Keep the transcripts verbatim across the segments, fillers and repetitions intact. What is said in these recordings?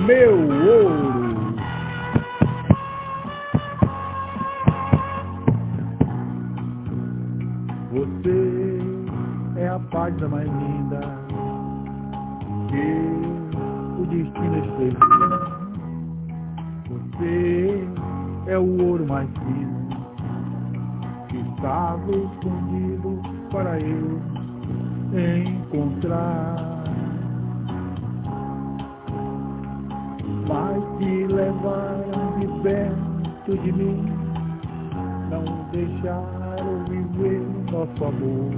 meu ouro. Você é a página mais linda que o destino escreveu. Você é o ouro mais fino que estava escondido para eu encontrar. Mas te levaram de perto de mim, não deixaram viver nosso amor.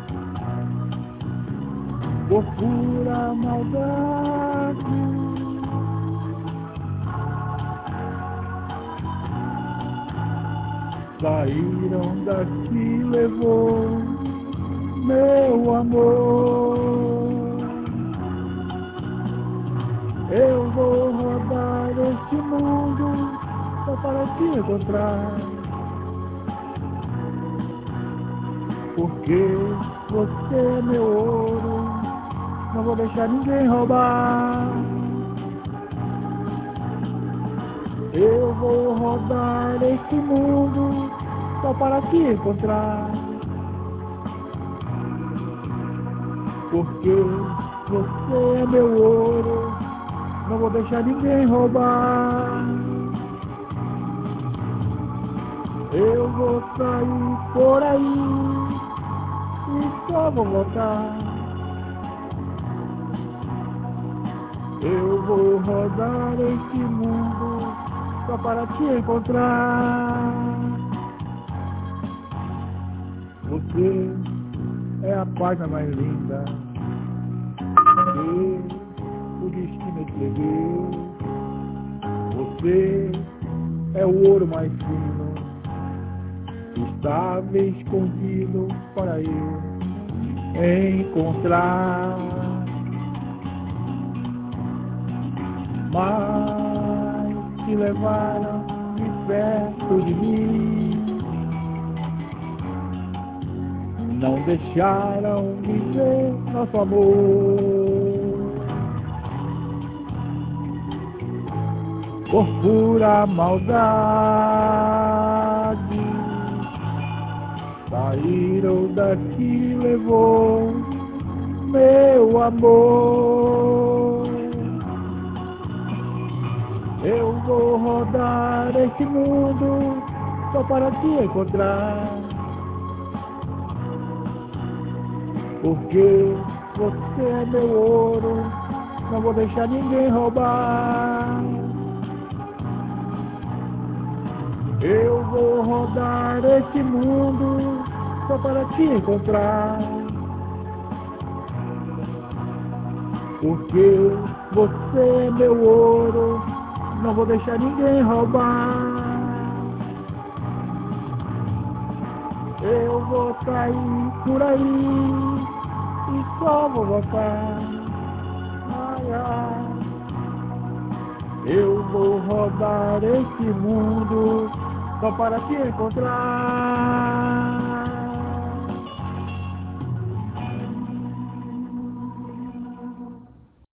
Por pura maldade, saíram daqui, levou meu amor. Eu vou rodar este mundo só para te encontrar, porque você é meu ouro, não vou deixar ninguém roubar. Eu vou rodar este mundo só para te encontrar, porque você é meu ouro, não vou deixar ninguém roubar. Eu vou sair por aí e só vou voltar. Eu vou rodar este mundo só para te encontrar. Você é a página mais linda que o destino escreveu. Você é o ouro mais fino que estava escondido para eu encontrar. Mas te levaram de perto de mim, não deixaram viver nosso amor. Por pura maldade, saíram daqui, levou meu amor. Eu vou rodar este mundo só para te encontrar, porque você é meu ouro, não vou deixar ninguém roubar. Eu vou rodar este mundo só para te encontrar, porque você é meu ouro, não vou deixar ninguém roubar. Eu vou sair por aí e só vou voltar. Ai, ai. Eu vou rodar este mundo só para te encontrar.